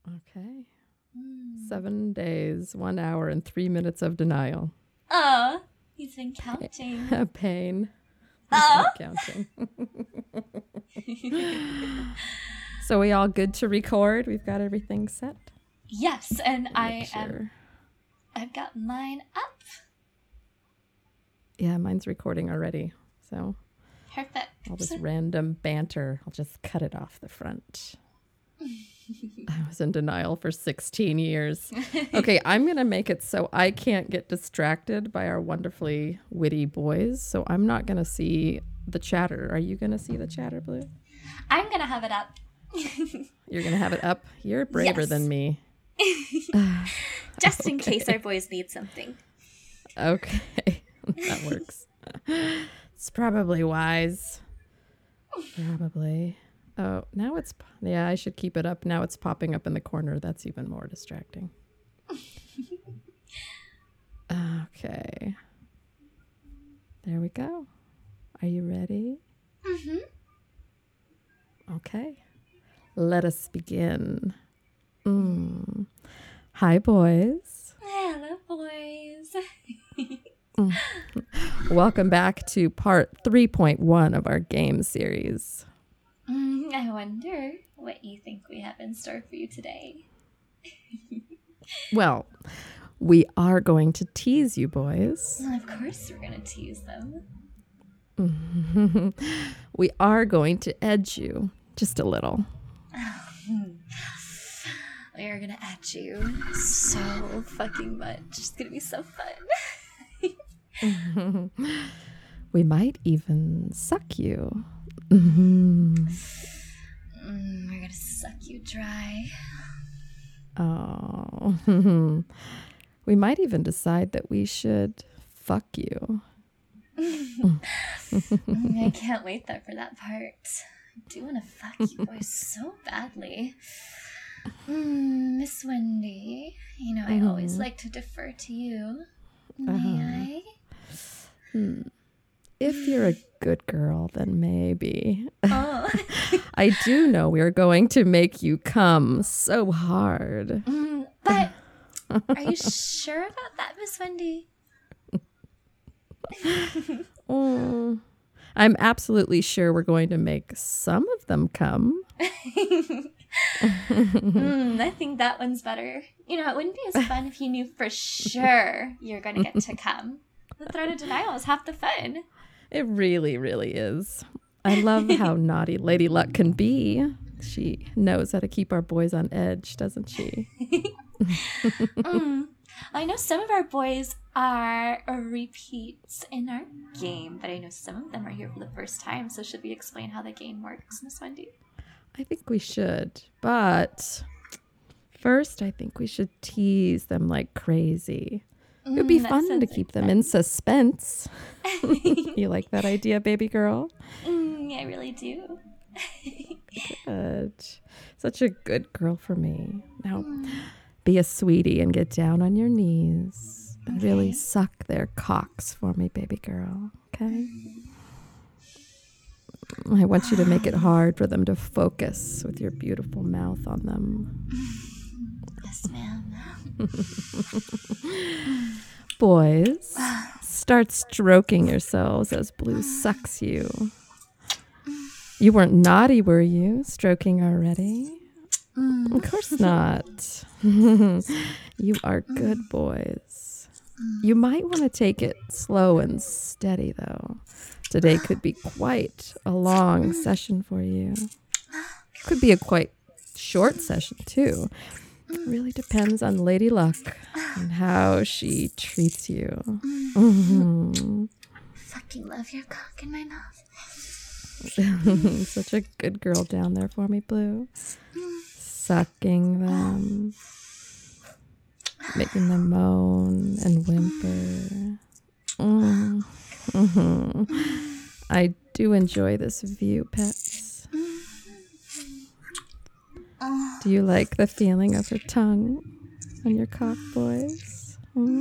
Okay. 7 days, 1 hour, and 3 minutes of denial. Oh, he's been counting. Pain. Oh. Counting. So we all good to record? We've got everything set? Yes, and I've got mine up. Yeah, mine's recording already. So Perfect. all this random banter, I'll just cut it off the front. I was in denial for 16 years. Okay, I'm going to make it so I can't get distracted by our wonderfully witty boys. So I'm not going to see the chatter. Are you going to see the chatter, Blue? I'm going to have it up. You're going to have it up? You're braver than me. Just in case our boys need something. Okay, that works. It's probably wise. Probably. Oh, now it's... Yeah, I should keep it up. Now it's popping up in the corner. That's even more distracting. Okay. There we go. Are you ready? Mm-hmm. Okay. Let us begin. Hi, boys. Hello, boys. Welcome back to part 3.1 of our game series. I wonder what you think we have in store for you today. Well, we are going to tease you, boys. Well, of course we're going to tease them. We are going to edge you just a little. We are going to edge you so fucking much. It's going to be so fun. We might even suck you. We're going to suck you dry. Oh. We might even decide that we should fuck you. I can't wait though for that part. I do want to fuck you boys so badly. Miss Wendy, you know I always like to defer to you. May I? If you're a good girl, then maybe. Oh. I do know we're going to make you come so hard. But are you sure about that, Miss Wendy? I'm absolutely sure we're going to make some of them come. I think that one's better. You know, it wouldn't be as fun if you knew for sure you're going to get to come. The threat of denial is half the fun. It really, really is. I love how naughty Lady Luck can be. She knows how to keep our boys on edge, doesn't she? I know some of our boys are repeats in our game, but I know some of them are here for the first time. So should we explain how the game works, Miss Wendy? I think we should. But first, I think we should tease them like crazy. It would be fun to keep them in suspense. You like that idea, baby girl? I really do. Good. Such a good girl for me. Now, be a sweetie and get down on your knees and really suck their cocks for me, baby girl. Okay? I want you to make it hard for them to focus with your beautiful mouth on them. Yes, ma'am. Boys, start stroking yourselves as Blue sucks you. You weren't naughty, were you? Stroking already? Of course not. You are good boys. You might want to take it slow and steady, though. Today could be quite a long session for you. Could be a quite short session, too. It really depends on Lady Luck and how she treats you. Fucking love your cock in my mouth. Such a good girl down there for me, Blue. Sucking them. Making them moan and whimper. I do enjoy this view, pets. Do you like the feeling of her tongue on your cock, boys? Do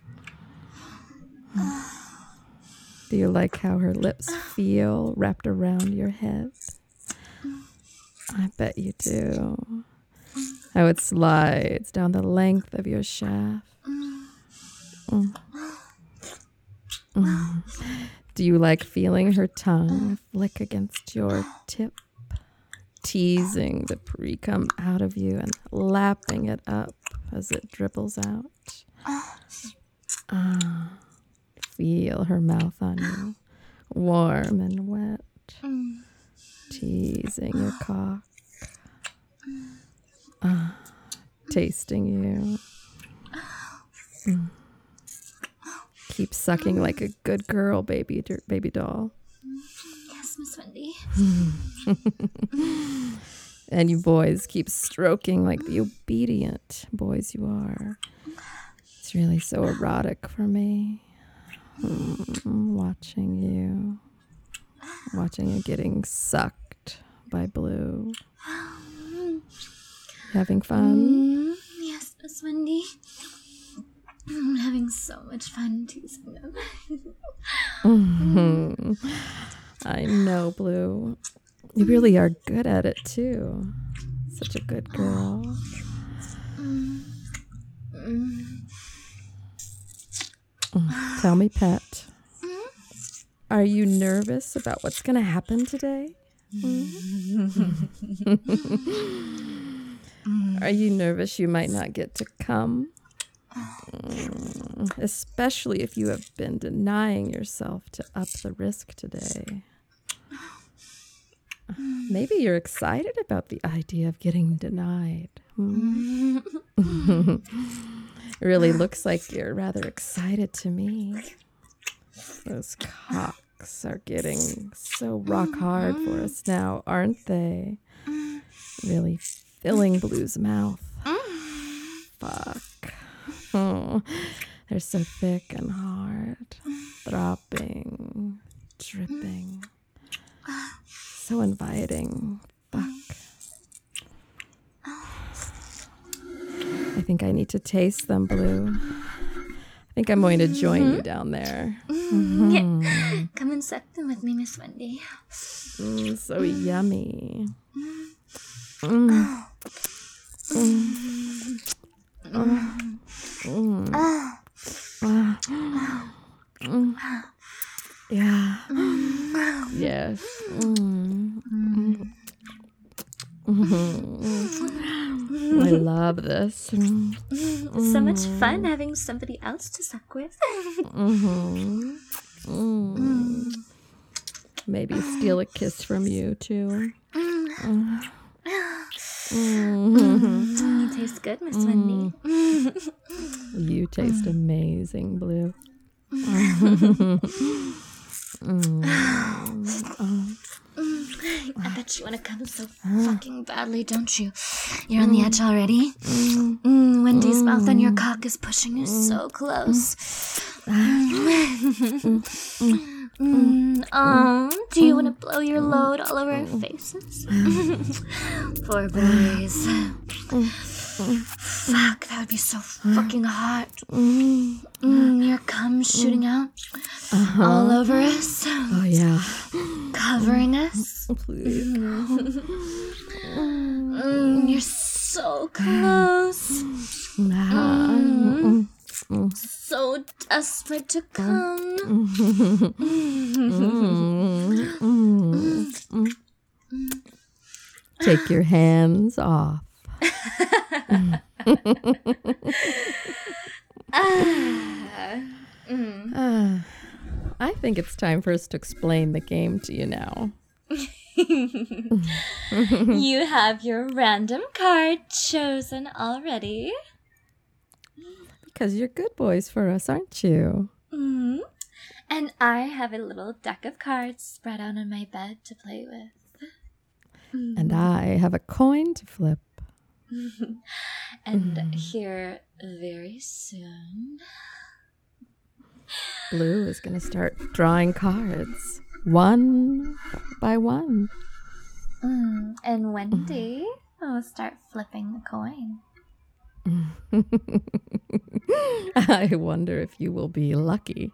you like how her lips feel wrapped around your head? I bet you do. how it slides down the length of your shaft. Mm. Mm. Do you like feeling her tongue flick against your tip, teasing the pre-cum out of you and lapping it up as it dribbles out? Feel her mouth on you, warm and wet, teasing your cock, tasting you. Keep sucking like a good girl, baby doll. Yes, Miss Wendy. And you boys keep stroking like the obedient boys you are. It's really so erotic for me. Watching you getting sucked by Blue. Having fun? Yes, Miss Wendy. I'm having so much fun teasing them. I know, Blue. You really are good at it, too. Such a good girl. Tell me, pet. Are you nervous about what's going to happen today? Are you nervous you might not get to come? Especially if you have been denying yourself to up the risk today. Maybe you're excited about the idea of getting denied. It really looks like you're rather excited to me. Those cocks are getting so rock hard for us now, aren't they? Really filling Blue's mouth. Fuck. Oh, they're so thick and hard. Throbbing, dripping. So inviting. Fuck. I think I need to taste them, Blue. I think I'm going to join you down there. Yeah. Come and suck them with me, Miss Wendy. So yummy. Yeah. Yes. I love this. So much fun having somebody else to suck with. Maybe steal a kiss from you, too. You taste good, Miss Wendy. You taste amazing, Blue. I bet you want to come so fucking badly, don't you? You're on the edge already. Wendy's mouth on your cock is pushing you so close. Do you want to blow your load all over our faces? Poor boys. Fuck, that would be so fucking hot. Your cum shooting out all over us. Oh, yeah. Covering us. Please. You're so close. So desperate to come. Take your hands off. I think it's time for us to explain the game to you now. You have your random card chosen already. Because you're good boys for us, aren't you? And I have a little deck of cards spread out on my bed to play with. And I have a coin to flip. And here very soon, Blue is going to start drawing cards, one by one. And Wendy will start flipping the coin. I wonder if you will be lucky.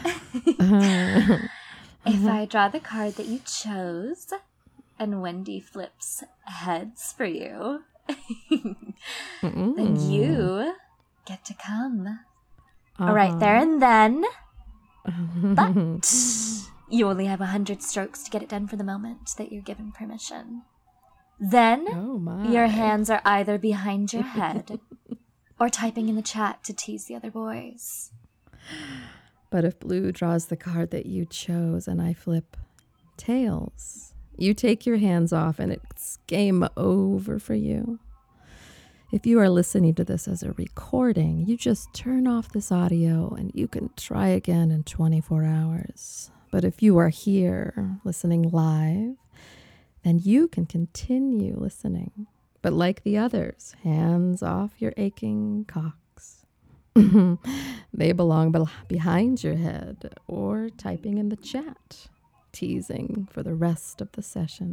If I draw the card that you chose, and Wendy flips heads for you, then you get to come. Uh-huh. Right there and then. But you only have 100 strokes to get it done for the moment that you're given permission. Then Oh my. your hands are either behind your head or typing in the chat to tease the other boys. But if Blue draws the card that you chose and I flip tails, you take your hands off and it's game over for you. If you are listening to this as a recording, you just turn off this audio and you can try again in 24 hours. But if you are here listening live, then you can continue listening. But like the others, hands off your aching cocks. They belong behind your head or typing in the chat, teasing for the rest of the session.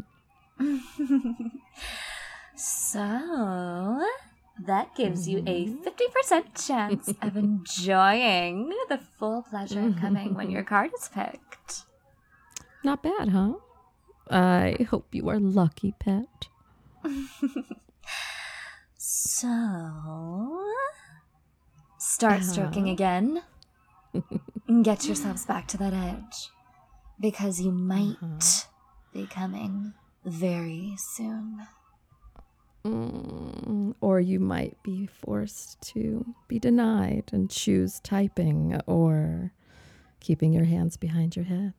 So, that gives you a 50% chance of enjoying the full pleasure coming when your card is picked. Not bad, huh? I hope you are lucky, pet. So, start stroking again. And get yourselves back to that edge. Because you might be coming very soon. Or you might be forced to be denied and choose typing or keeping your hands behind your head.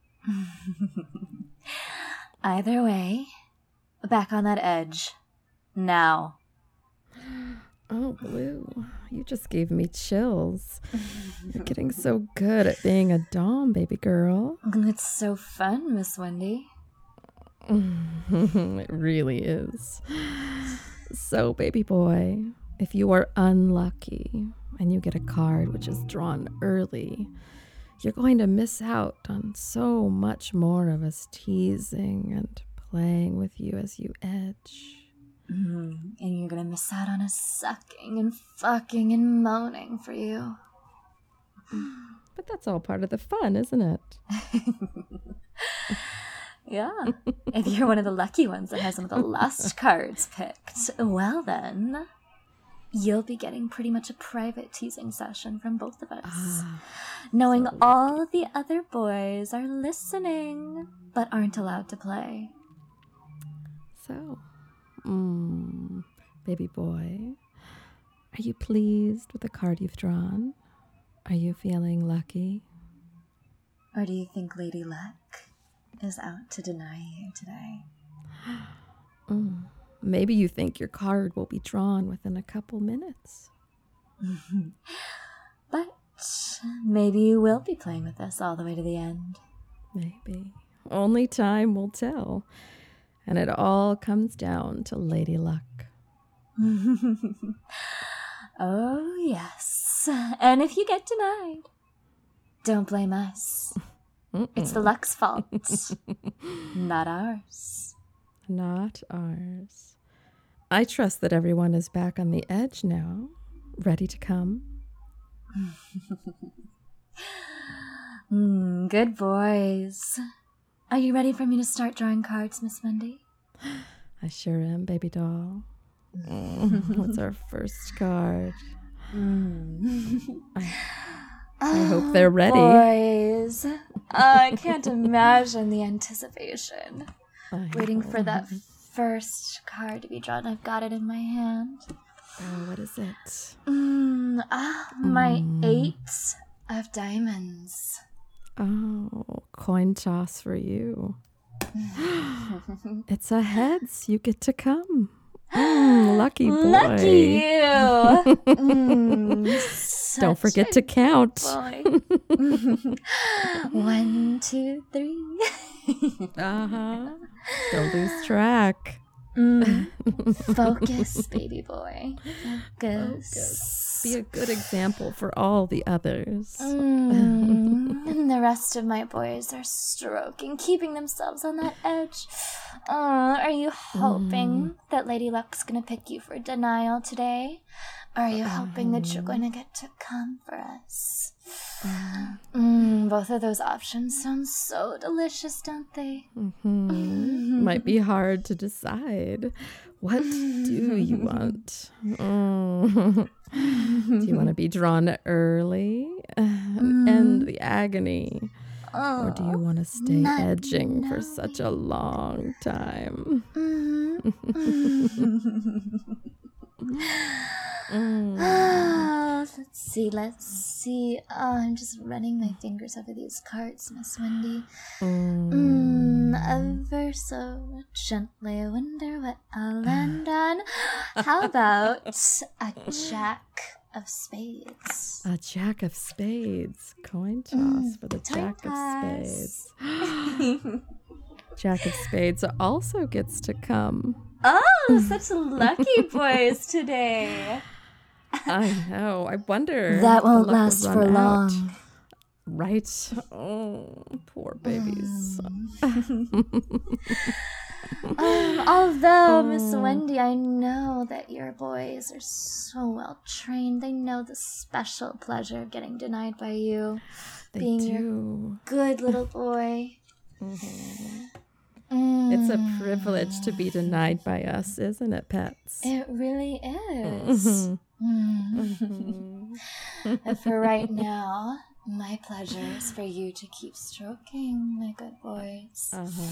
Either way, back on that edge. Now. Oh, Blue, you just gave me chills. You're getting so good at being a dom, baby girl. It's so fun, Miss Wendy. It really is. So, baby boy, if you are unlucky and you get a card which is drawn early, you're going to miss out on so much more of us teasing and playing with you as you edge. And you're gonna miss out on us sucking and fucking and moaning for you. But that's all part of the fun, isn't it? Yeah. If you're one of the lucky ones that has some of the lust cards picked, well then, you'll be getting pretty much a private teasing session from both of us. Knowing all of the other boys are listening, but aren't allowed to play. So, baby boy, are you pleased with the card you've drawn? Are you feeling lucky? Or do you think Lady Luck is out to deny you today? Maybe you think your card will be drawn within a couple minutes. But maybe you will be playing with us all the way to the end. Maybe. Only time will tell. And it all comes down to Lady Luck. Oh, yes. And if you get denied, don't blame us. It's the Luck's fault, not ours. Not ours. I trust that everyone is back on the edge now, ready to come. Good boys. Are you ready for me to start drawing cards, Miss Wendy? I sure am, baby doll. What's our first card? I hope they're ready. Boys, I can't imagine the anticipation. Waiting for that first card to be drawn. I've got it in my hand. Oh, what is it? My 8 of diamonds. Oh, coin toss for you. It's a heads. You get to come. Lucky boy. Lucky you. Don't forget to count. 1, 2, 3. Don't lose track. Focus, baby boy. Focus. Be a good example for all the others. And the rest of my boys are stroking, keeping themselves on that edge. Are you hoping that Lady Luck's gonna pick you for denial today? Or are you hoping that you're going to get to come for us? Both of those options sound so delicious, don't they? might be hard to decide. What do you want? Do you want to be drawn early and end the agony? Or do you want to stay edging for such a long time? Let's see. I'm just running my fingers over these cards, Miss Wendy. Ever so gently, wonder what I'll land on. How about a jack of spades? A jack of spades. Coin toss for the jack of spades. Jack of spades also gets to come. Oh, such lucky boys today. I know. I wonder. That won't last for long. Right? Oh, poor babies. Although, Miss Wendy, I know that your boys are so well trained. They know the special pleasure of getting denied by you. They being do. Your good little boy. It's a privilege to be denied by us, isn't it, pets? It really is. But for right now, my pleasure is for you to keep stroking my good boys.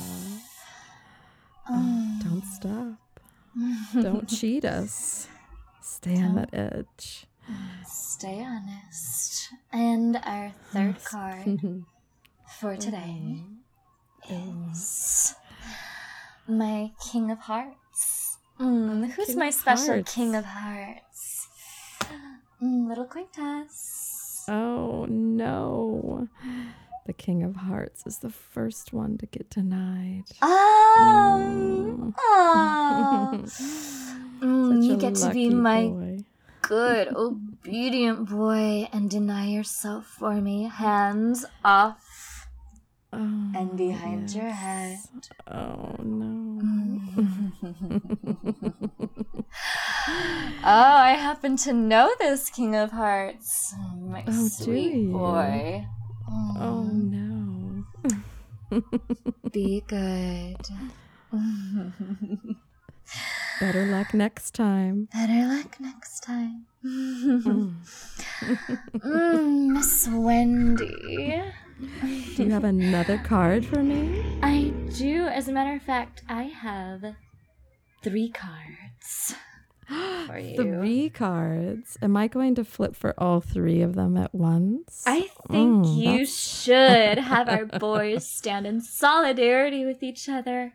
Don't stop. Don't cheat us. Stay on that edge. Stay honest. And our third card for today is my King of Hearts. Who's King my of special Hearts. King of Hearts? Little Quintus. Oh, no. The King of Hearts is the first one to get denied. You get to be my boy. good, obedient boy and deny yourself for me. Hands off and behind your head. Oh, no. I happen to know this King of Hearts. My do sweet you? boy. Oh, no. Be good. Better luck next time. Better luck next time. Miss Wendy. Do you have another card for me? I do. As a matter of fact, I have 3 cards for you. 3 cards. Am I going to flip for all 3 of them at once? I think you should have our boys stand in solidarity with each other.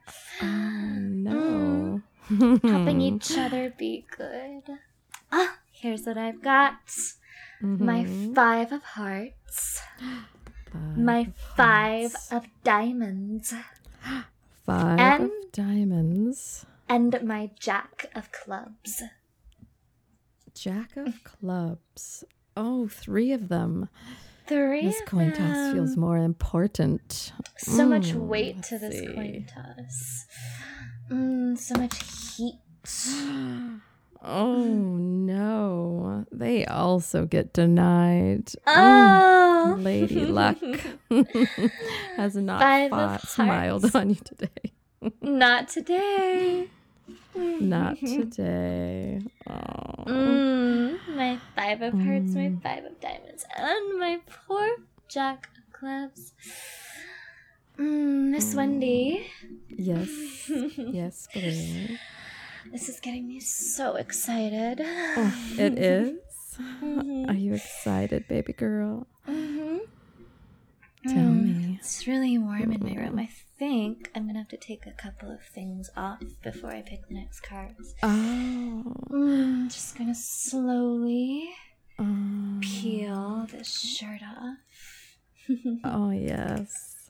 No. Helping each other be good. Here's what I've got. My 5 of hearts. My 5 of diamonds. 5 of diamonds. And my Jack of clubs. Jack of clubs. Oh, 3 of them. 3 This of coin toss them. feels more important. So much weight to this see. coin toss. So much heat. Oh, no. They also get denied. Oh! Lady Luck has not 5 of smiled hearts. on you today. Not today. Not today. Oh. My 5 of hearts, my 5 of diamonds, and my poor Jack of clubs. Miss Wendy. Yes. Yes, Blue. This is getting me so excited. It is? Are you excited, baby girl? Tell me. It's really warm in my room. I think I'm going to have to take a couple of things off before I pick the next cards. Oh. Just going to slowly peel this shirt off. Oh, yes.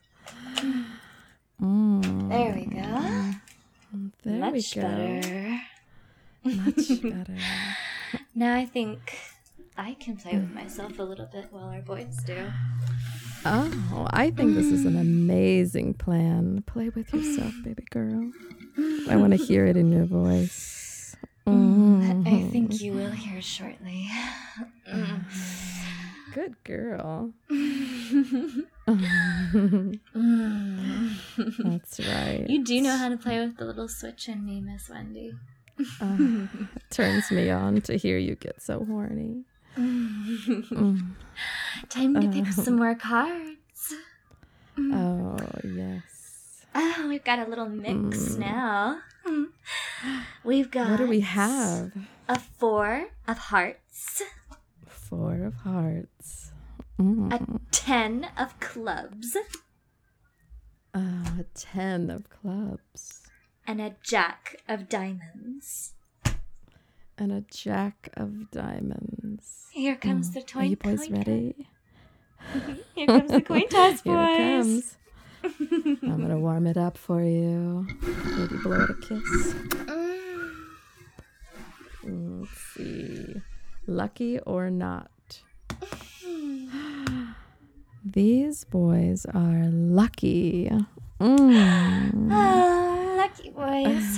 There we go. There Much we go. better. Much better. Now I think I can play with myself a little bit while our boys do. Oh, I think this is an amazing plan. Play with yourself, baby girl. I want to hear it in your voice. I think you will hear shortly. Good girl. That's right. You do know how to play with the little switch in me, Miss Wendy. Turns me on to hear you get so horny. Time to pick some more cards. Oh, yes. Oh, we've got a little mix now. We've got... What do we have? A 4 of hearts. 4 of hearts. A 10 of clubs. A 10 of clubs. And a jack of diamonds. And a jack of diamonds. Here comes the Are you boys ready? Here comes the coin toss, boys. Here it comes. I'm going to warm it up for you. Maybe blow it a kiss. Let's see. Lucky or not? These boys are lucky. Lucky boys.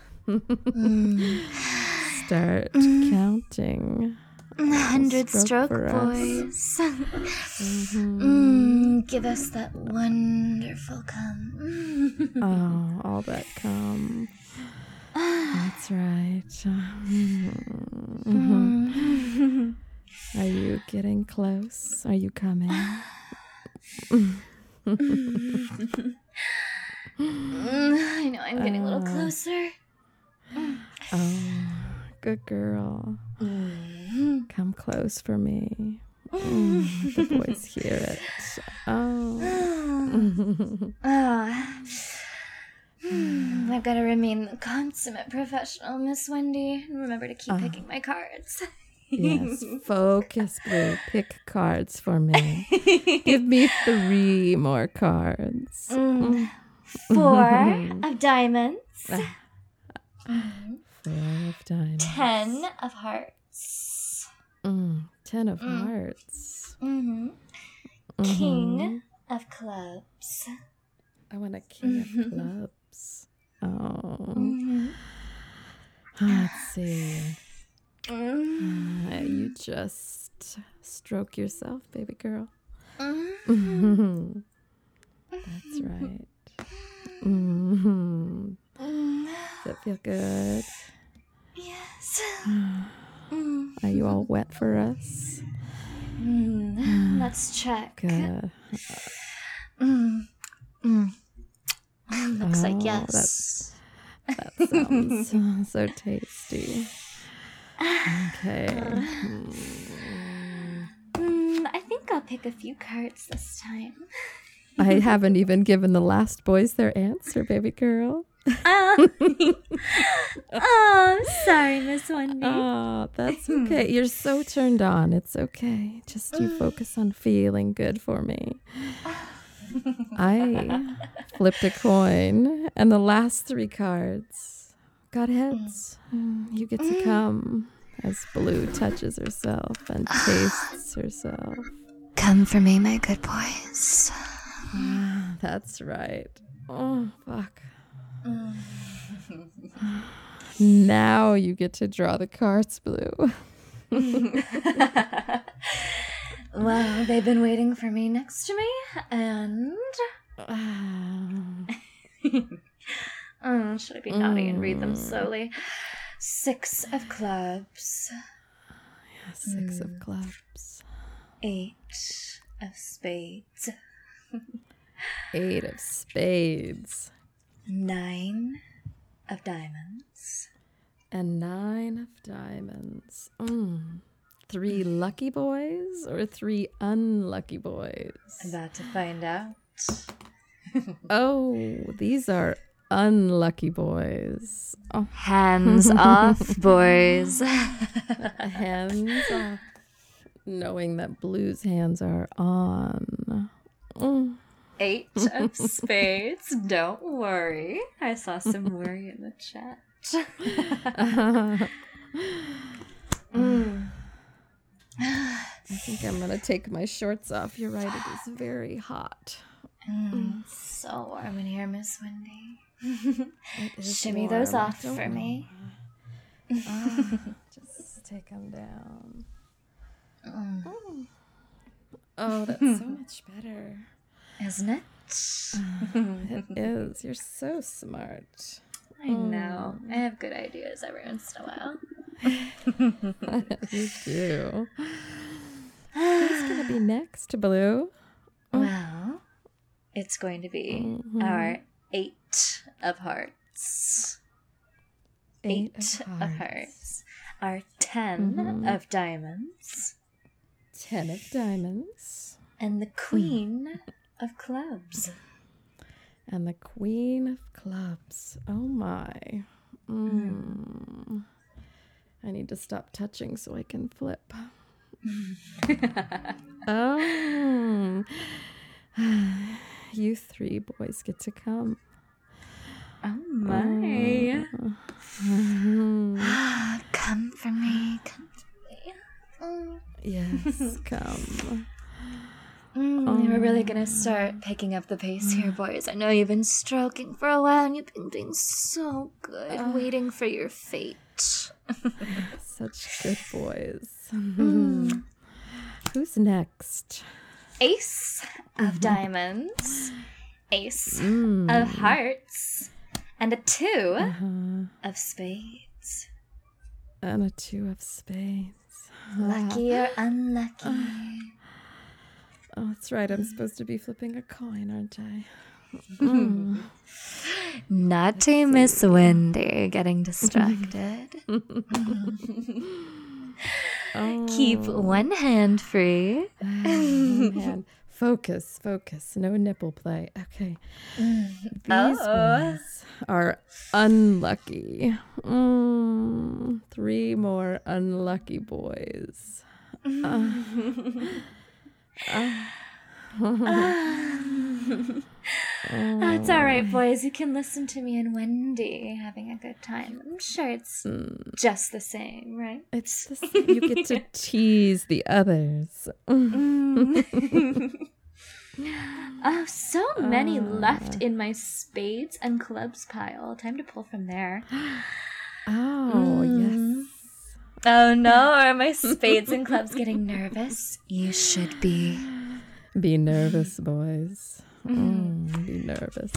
Start counting. 100-stroke boys. Give us that wonderful cum. Oh, all that cum. That's right. Are you getting close? Are you coming? I know I'm getting a little closer. Oh, good girl. Come close for me. The boys hear it. Oh. I've got to remain the consummate professional, Miss Wendy, and remember to keep picking my cards. Yes, focus, Blue. Pick cards for me. Give me 3 more cards. 4 of diamonds. 4 of diamonds. 10 of hearts. 10 of hearts. King of clubs. I want a king of clubs. Oh. Let's see. You just stroke yourself, baby girl. That's right. Does it feel good? Yes. Are you all wet for us? Let's check. Good. Looks like yes. That sounds so tasty. Okay. I think I'll pick a few cards this time. I haven't even given the last boys their answer, baby girl. Oh, I'm sorry, Miss Wendy. Oh, that's okay. You're so turned on. It's okay. Just you focus on feeling good for me. I flipped a coin, and the last 3 cards got heads. You get to come as Blue touches herself and tastes herself. Come for me, my good boys. That's right. Oh, fuck. Now you get to draw the cards, Blue. Well, they've been waiting for me next to me, and... should I be naughty and read them slowly? 6 of clubs. 6 of clubs. 8 of spades. 8 of spades. 9 of diamonds. And 9 of diamonds. 3 lucky boys or 3 unlucky boys? About to find out. Oh, these are unlucky boys. Oh. Hands off, boys. Hands off. Knowing that Blue's hands are on. 8 of spades. Don't worry. I saw some worry in the chat. I think I'm going to take my shorts off. You're right, it is very hot. So warm in here, Miss Wendy. Shimmy those off for me. Just take them down. Oh, that's so much better. Isn't it? It is. You're so smart. I know. I have good ideas every once in a while. You do. Who's going to be next, Blue? Well, it's going to be our 8 of hearts. 8 of hearts. Our 10 of diamonds. 10 of diamonds. And the queen of clubs. And the queen of clubs. Oh my. I need to stop touching so I can flip. Oh. You 3 boys get to come. Oh my. Come for me. Come for me. Yes, come. We're really gonna start picking up the pace here, boys. I know you've been stroking for a while and you've been doing so good, waiting for your fate. Such good boys. Who's next? Ace of diamonds, ace of hearts, and a 2 of spades. And a 2 of spades. Lucky or unlucky? Oh, that's right. I'm supposed to be flipping a coin, aren't I? Naughty Miss Wendy, getting distracted. Keep one hand free. Man. Focus. No nipple play. Okay. These boys are unlucky. 3 more unlucky boys. That's all right, boys. You can listen to me and Wendy having a good time. I'm sure it's just the same, right? It's the same. You get to tease the others. Oh, so many left in my spades and clubs pile. Time to pull from there. Oh, yes. Oh no, are my spades and clubs getting nervous? You should be. Be nervous, boys. Be nervous.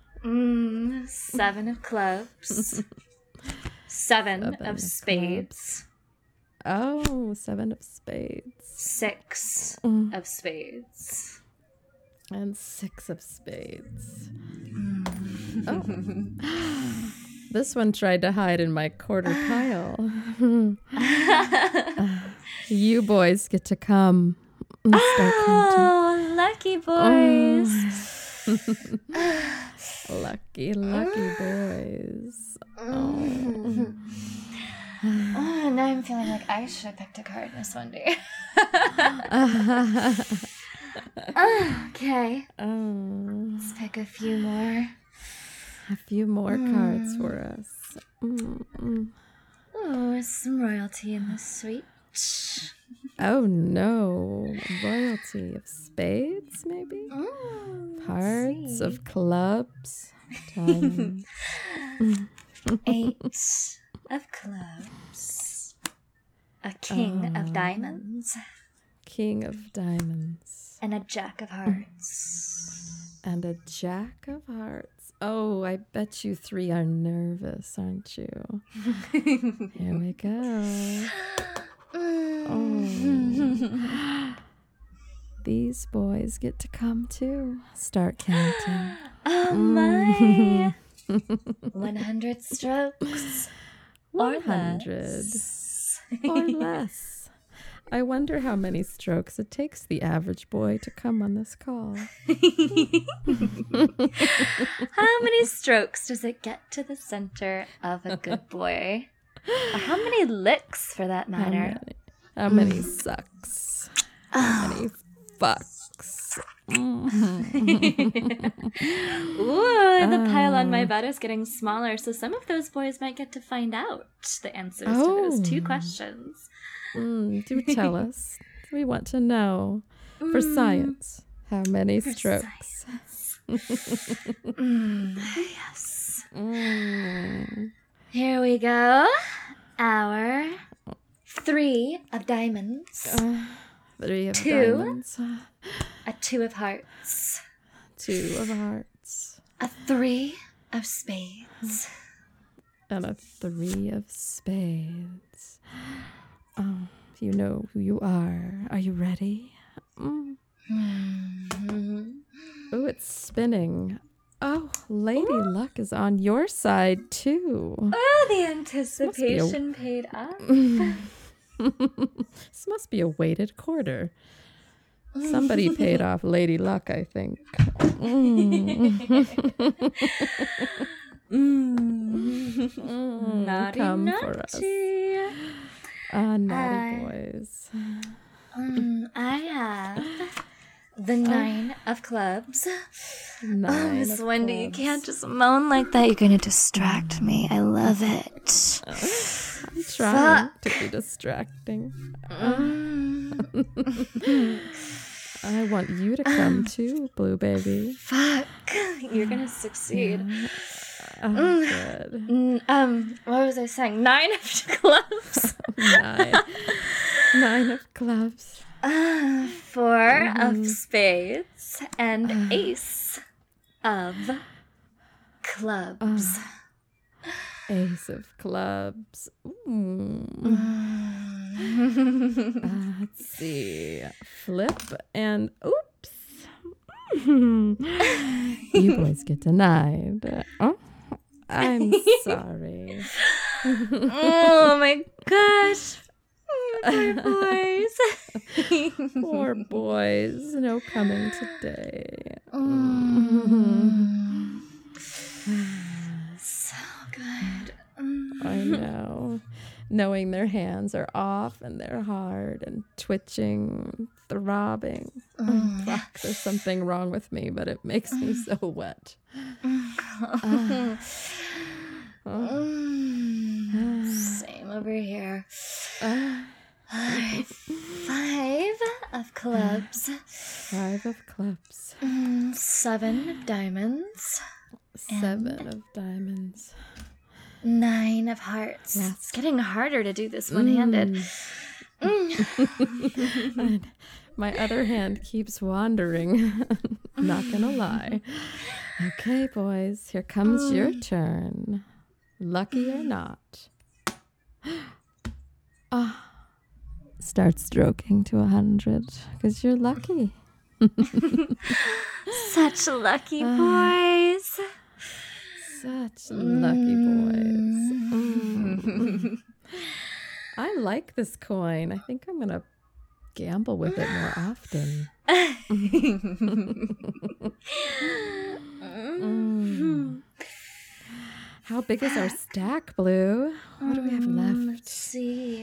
7 of clubs. 7 of spades. Oh, 7 of spades. 6 of spades. And 6 of spades. Oh. This one tried to hide in my quarter pile. You boys get to come and start counting. Oh, lucky boys. Lucky boys. Oh, now I'm feeling like I should have picked a card this one day. Okay. Let's pick a few more. A few more cards for us. Oh, some royalty in this suite. Oh no. Royalty of spades, maybe? Hearts of clubs. Diamonds. 8 of clubs. A king of diamonds. King of diamonds. And a jack of hearts. And a jack of hearts. Oh, I bet you 3 are nervous, aren't you? Here we go. Oh. These boys get to come too. Start counting. Oh my! 100 strokes. 100 or less. I wonder how many strokes it takes the average boy to come on this call. How many strokes does it get to the center of a good boy? Or how many licks, for that matter? How many sucks? How many fucks? Ooh, the pile on my bed is getting smaller, so some of those boys might get to find out the answers to those 2 questions. Do tell us. We want to know. For science, how many strokes? Yes. Here we go. Our 3 of diamonds. 3 of Two. diamonds. A 2 of hearts. 2 of hearts. A 3 of spades. And a 3 of spades. Oh, you know who you are. Are you ready? Oh, it's spinning. Oh, Lady Luck is on your side, too. Oh, the anticipation paid off. This must be a weighted quarter. Somebody paid off Lady Luck, I think. Naughty, Come naughty. for us. Naughty boys. I have the 9 of clubs. 9 Miss of Wendy, you clubs. can't just moan like that. You're going to distract me. I love it. I'm trying to be distracting. I want you to come too, Blue Baby. Fuck. You're going to succeed. Oh, good. What was I saying? 9 of clubs. 9 of clubs. 4 of spades and ace of clubs. Ace of clubs. Ooh. Let's see. Flip and oops. You boys get denied. Oh, I'm sorry. Oh my gosh. Poor boys. Poor boys. No coming today. So good. I know. Knowing their hands are off and they're hard and twitching, throbbing. Fuck, there's something wrong with me, but it makes me so wet. Same over here. Alright. 5 of clubs. 5 of clubs. 7 of diamonds. 7 of diamonds. 9 of hearts. Yes. It's getting harder to do this one-handed. And my other hand keeps wandering. Not gonna lie. Okay, boys, here comes your turn. Lucky or not. Start stroking to 100 because you're lucky. Such lucky boys. Such lucky boys. I like this coin. I think I'm gonna gamble with it more often. How big is our stack, Blue? What do we have left? Let's see.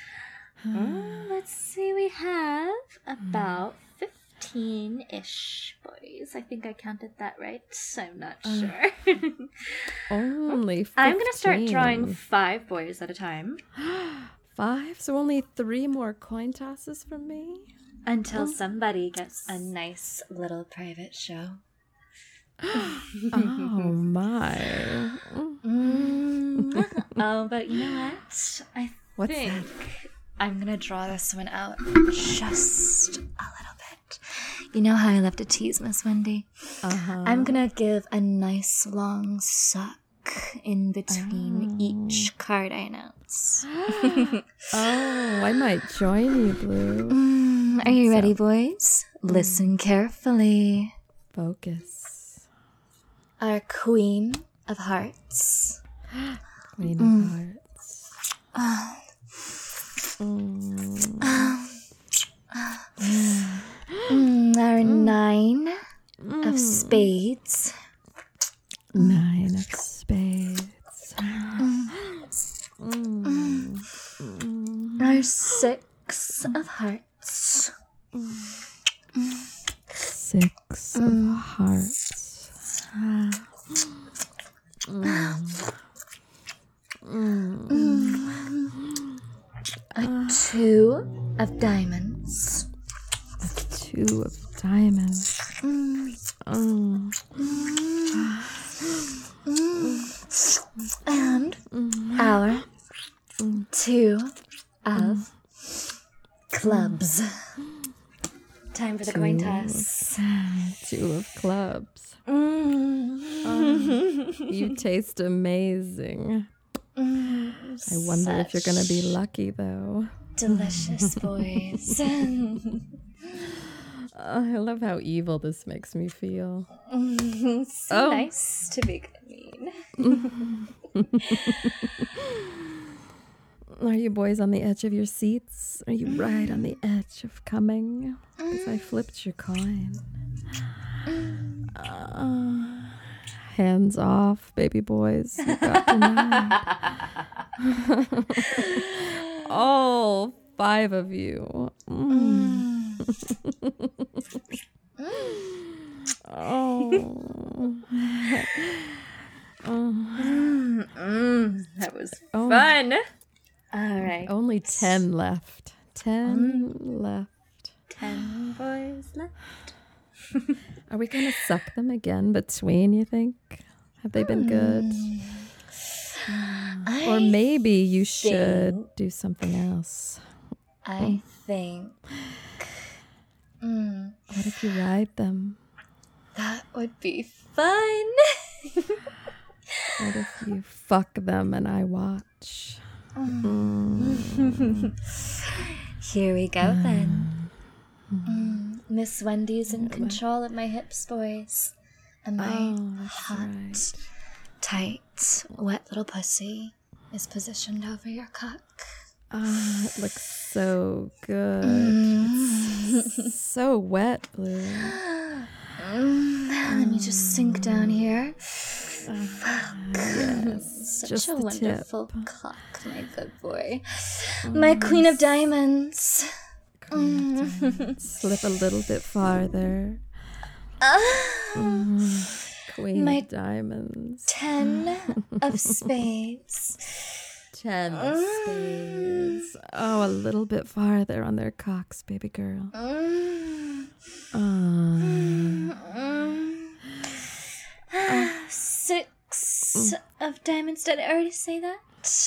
We have about 15-ish boys. I think I counted that right. I'm not sure. Only 15. I'm going to start drawing 5 boys at a time. 5? So only 3 more coin tosses from me? Until somebody gets a nice little private show. Oh, my. Oh, but you know what? I What's think that? I'm going to draw this one out just a little bit. You know how I love to tease Miss Wendy? I'm going to give a nice long suck in between each card I announce. Oh, I might join you, Blue. Are you ready, boys? Listen carefully. Focus. Our Queen of Hearts. Queen of Hearts. Our 9 of Spades. 9 of spades. Our 6 of Hearts. 6 of hearts. A 2 of Diamonds. 2 of diamonds. And our 2 of Clubs. Time for the coin toss. 2 of clubs. You taste amazing. I wonder if you're going to be lucky, though. Delicious boys. I love how evil this makes me feel. So nice to be mean. Are you boys on the edge of your seats? Are you right on the edge of coming? As I flipped your coin. Hands off, baby boys. You got denied. All 5 of you. That was fun. All right. Only 10 left. 10 left. 10 boys left. Are we going to suck them again between, you think? Have they been good? Or maybe you should do something else. I think. What if you ride them? That would be fun. What if you fuck them and I watch? Here we go then. Miss Wendy's in control of my hips, boys. And my hot, tight, wet little pussy is positioned over your cock. It looks so good. It's so wet, Blue. Let me just sink down here. Yes, Such just a the wonderful tip. cock, my good boy. My queen of diamonds. Slip a little bit farther. Queen My of diamonds. 10 of spades. 10 of spades. Oh, a little bit farther on their cocks, baby girl. 6 of diamonds. Did I already say that?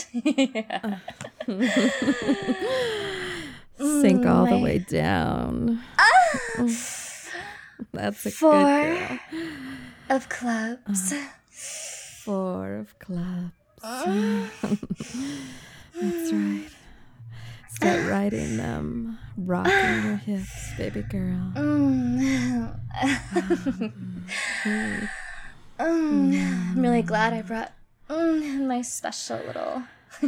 Sink all the way down. That's a 4 good girl. of clubs. 4 of clubs. That's right. Start riding them, rocking your hips, baby girl. I'm really glad I brought my special little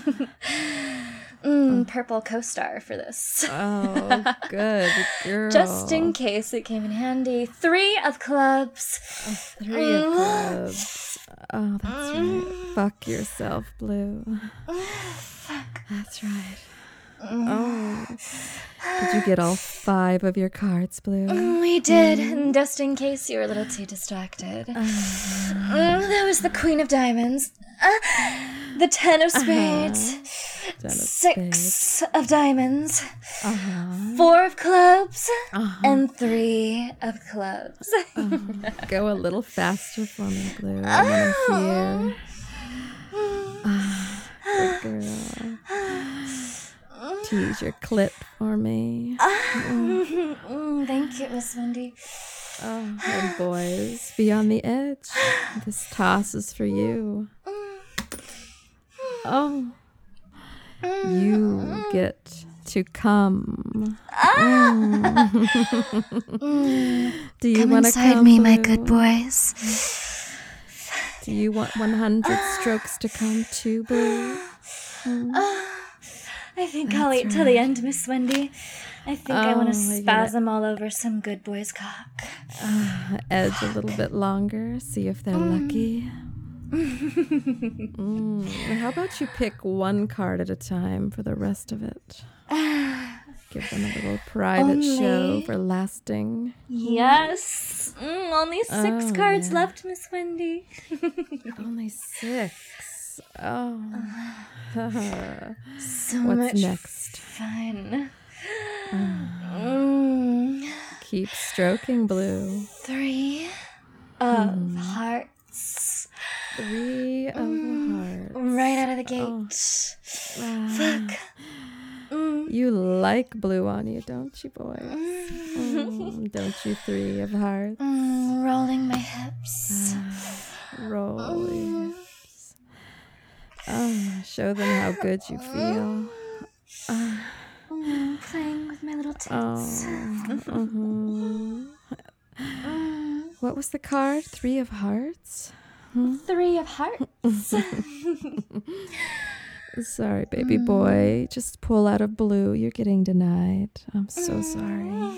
purple co-star for this. Oh, good girl. Just in case it came in handy. 3 of clubs. 3 of clubs. Oh, that's right. Fuck yourself, Blue. That's right. Oh. Did you get all 5 of your cards, Blue? We did, and just in case you were a little too distracted. That was the queen of diamonds. The 10 of spades. 10 of 6 spades. of diamonds. 4 of clubs. And 3 of clubs. Go a little faster for me, Blue. I want to hear. Good girl. Tease your clit for me. Thank you, Miss Wendy. Oh, and boys, be on the edge. This toss is for you. Oh, you get to come. Do you Come want to inside come, me, my Blue? good boys. Do you want 100 strokes to come too, Blue? I think I'll wait till the end, Miss Wendy. I think I want to spasm all over some good boy's cock. Edge a little bit longer, see if they're lucky. How about you pick 1 card at a time for the rest of it? Give them a little private show for lasting. Yes. Only 6 cards left, Miss Wendy. Only 6. Oh. So What's much next? fun. Keep stroking, Blue. 3 of hearts. 3 of hearts. Right out of the gate. Fuck. You like blue on you, don't you, boys? Don't you, 3 of hearts? Rolling my hips. Roll your hips. Show them how good you feel. Playing with my little tits. What was the card? 3 of hearts? 3 of hearts. Sorry, baby boy. Just pull out of blue. You're getting denied. I'm so sorry.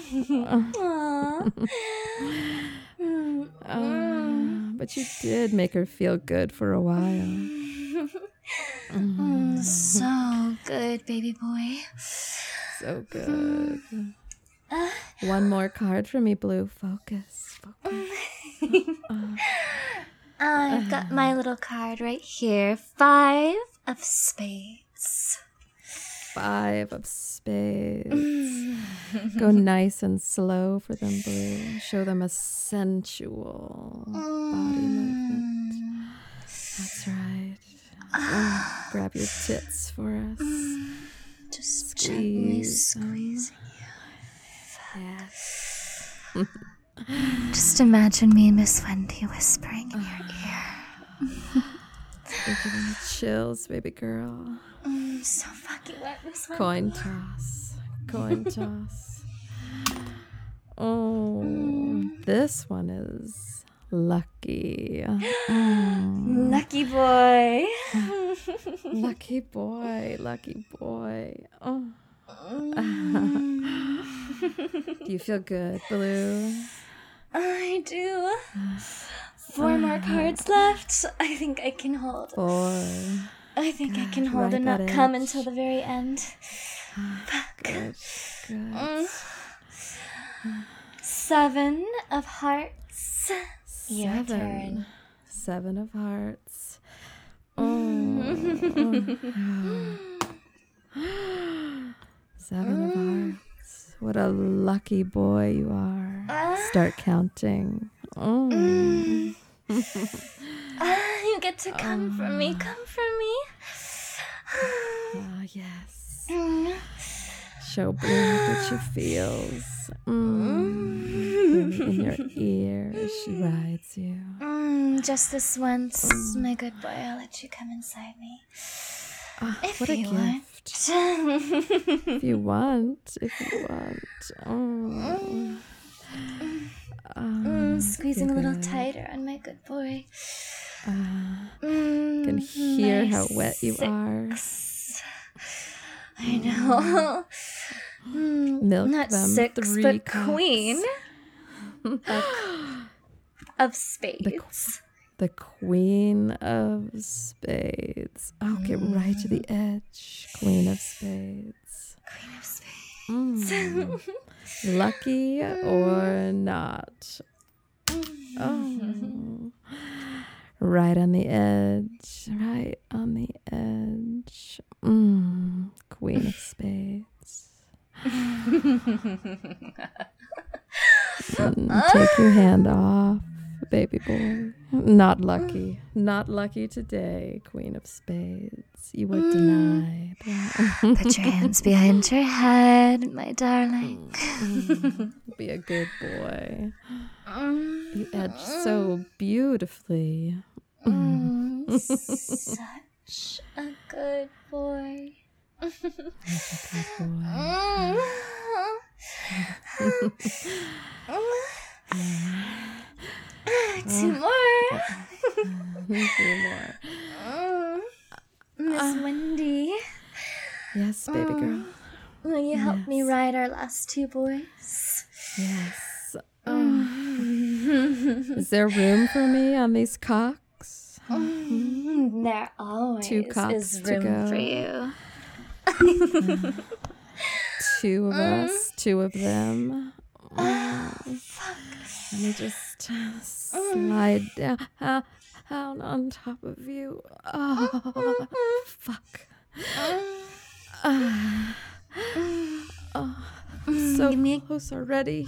But you did make her feel good for a while. So good, baby boy. So good. One more card for me, Blue. Focus. I've got my little card right here. 5 of spades. 5 of spades. Go nice and slow for them, Blue. Show them a sensual body movement. That's right. Grab your tits for us. Just gently squeezing you. Yes. Just imagine me and Miss Wendy whispering in your ear. You're giving me chills, baby girl. So fucking wet, Miss Wendy. Coin toss. Coin toss. Oh, this one is lucky. Lucky boy. Lucky boy. Lucky boy. Oh. Do you feel good, Blue? I do. 4 more cards left. I think I can hold. 4. I think I can hold right and not that come edge. until the very end. Good. 7 of hearts. Your 7. turn. 7 of hearts. Seven of hearts. What a lucky boy you are. Start counting. You get to come for me. Come for me. Yes. Show Blue how good she feels. In your ear as she rides you. Just this once, my good boy. I'll let you come inside me. If What a you gift. If you want. Squeezing a you're little good. tighter on my good boy. Can hear how wet you are. I know. Milk Not them 6, 3 but cups. queen of spades. The queen of spades. Oh, get right to the edge. Queen of spades. Queen of spades. Lucky or not? Oh. Right on the edge. Right on the edge. Queen of spades. Take your hand off, baby boy. Not lucky. Not lucky today, Queen of Spades. You were denied. Put your hands behind your head, my darling. Be a good boy. You edge so beautifully. Such a good boy. Two more. Miss Wendy, Yes, baby girl. will you help me ride our last 2 boys? Yes. Is there room for me on these cocks? There always 2 cocks is to room go. for you. 2 of us, 2 of them. Let me just slide down on top of you. Oh, fuck. So close already.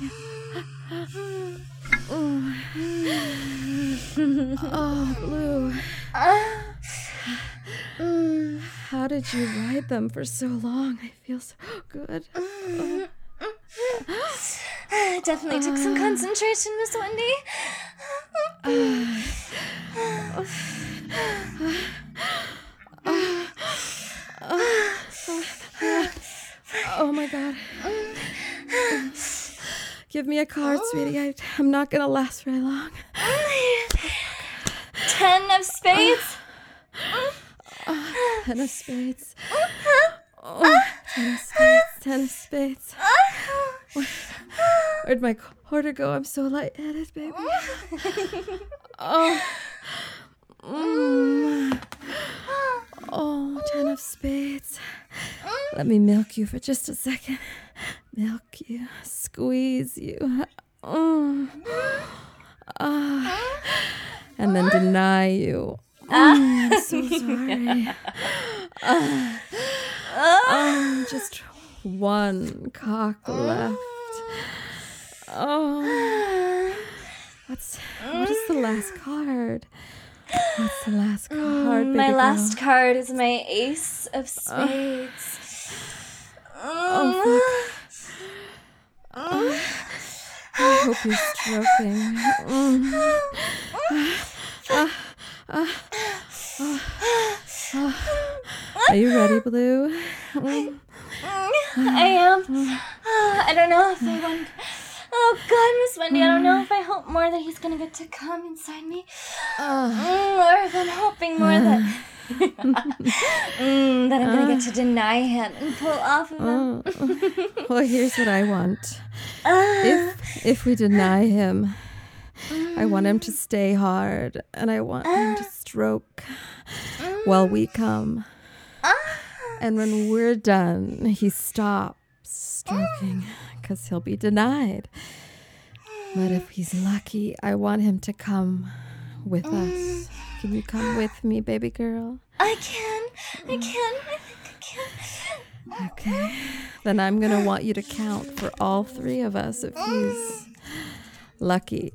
Oh, Blue. how did you ride them for so long? I feel so good. Definitely took some concentration, Miss Wendy. Oh my God. Give me a card, sweetie. I'm not going to last very long. 10 of spades. 10 of spades. 10 of spades. 10 of spades. Where'd my quarter go? I'm so lightheaded, baby. Oh. 10 of spades. Let me milk you for just a second. Milk you. Squeeze you. And then deny you. I'm so sorry. Just one cock left. What is the last card? What's the last card, baby My girl? last card is my ace of spades. Fuck. I hope you're stroking. Are you ready, Blue? I am. I don't know if I want... Oh, God, Miss Wendy, I don't know if I hope more that he's going to get to come inside me. Or if I'm hoping more that... that I'm going to get to deny him and pull off of him. Well, here's what I want. If we deny him, I want him to stay hard, and I want him to stroke while we come. And when we're done, he stops stroking because he'll be denied. But if he's lucky, I want him to come with us. Can you come with me, baby girl? I can. I think I can. Okay. Then I'm going to want you to count for all three of us if he's lucky.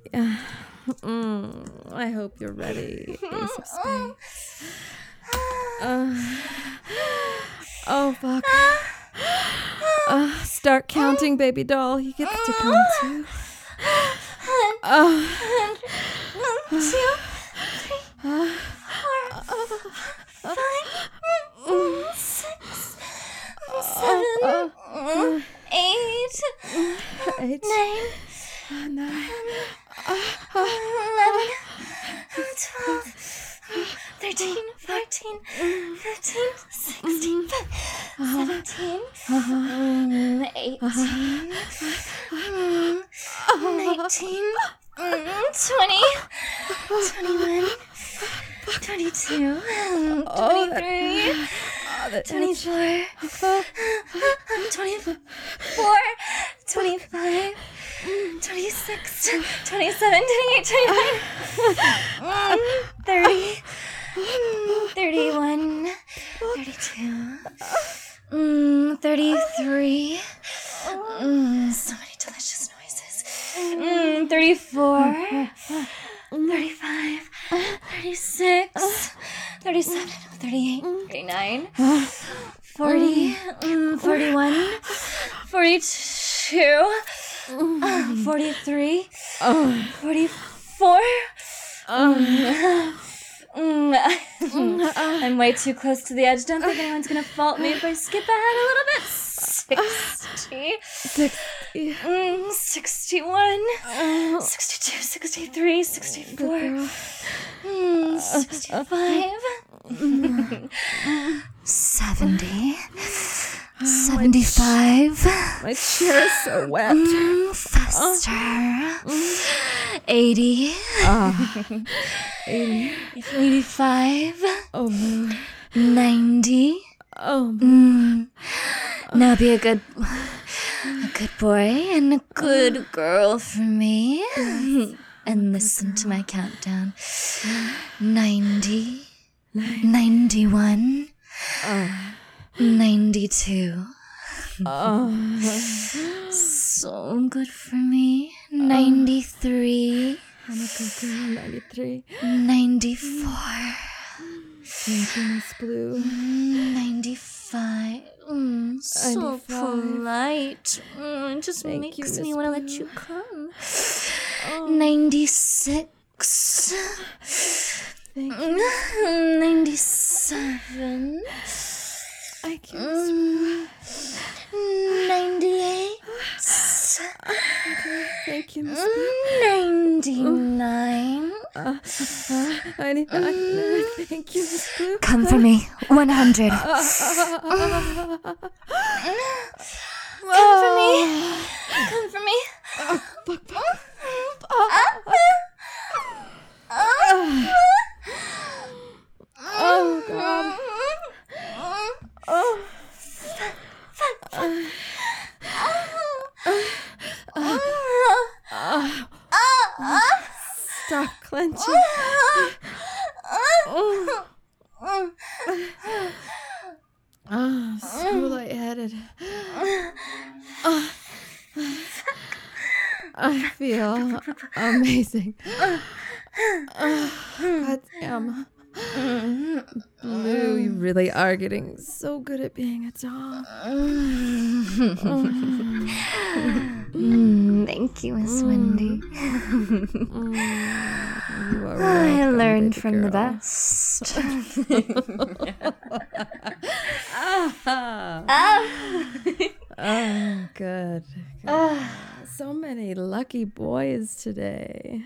I hope you're ready, Ace of Spades. Fuck. Start counting, baby doll. He gets to come too. 1, 2, 3, 4, 5, 6, 7, 8, 9, 11, 12, 13, 14, 15, 16, 17, 18, 19, 20, 21, 22, 23, 24, 24, 25, 26, 27, 28, 29, 30, 31, 32, 33, so many delicious noises, 34, 35, 36, 37, 38, 39, 40, 41, 42, 43, 44. I'm way too close to the edge. Don't think anyone's gonna fault me if I skip ahead a little bit. 60, 61, 62, 63, 64, 65, 70, 75. My chair is so wet. Faster. 80. 80. 85. Oh, no. 90. Oh, Now be a good boy and a good girl for me. And listen to my countdown. 90. 91. 92. So good for me. 93. I'm a good girl. 93. 94. Thank you, Miss Blue. 95. So 95. polite. It just Thank makes you, me Miss want to let Blue. you come. 96. Thank you. 97. Thank you, Miss Blue. 98. Thank you, Miss Blue. 99. 99. Thank you, Miss Blue. Come for me. 100. Come for me. Come for me. Oh, God. Stop clenching. So lightheaded. I feel amazing. God damn. Blue, you really are getting so good at being a dog. Thank you, Miss Wendy. You are I welcome, learned baby from the girl. best. Oh, good. So many lucky boys today.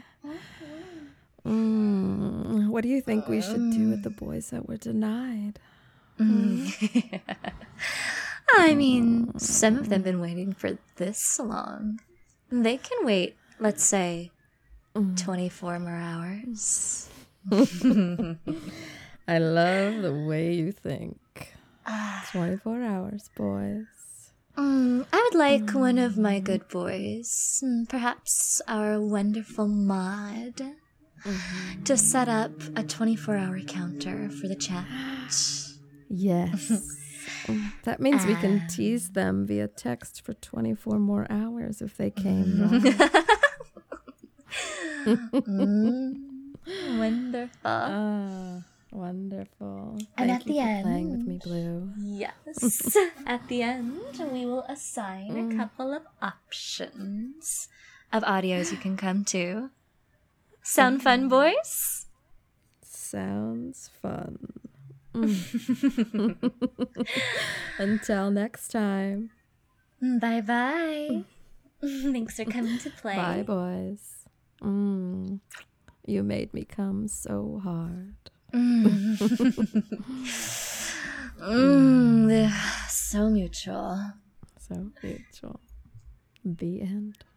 What do you think we should do with the boys that were denied? I mean, some of them been waiting for this long. They can wait, let's say, 24 more hours. I love the way you think. 24 hours, boys. I would like one of my good boys, perhaps our wonderful Maud, to set up a 24-hour counter for the chat. Yes. That means we can tease them via text for 24 more hours if they came. Wonderful. Wonderful. And Thank at you the for playing with end- me, Blue. Yes. At the end, we will assign a couple of options of audios you can come to. Sound fun, boys? Sounds fun. Until next time. Bye-bye. Thanks for coming to play. Bye, boys. You made me come so hard. So mutual. So mutual. The end.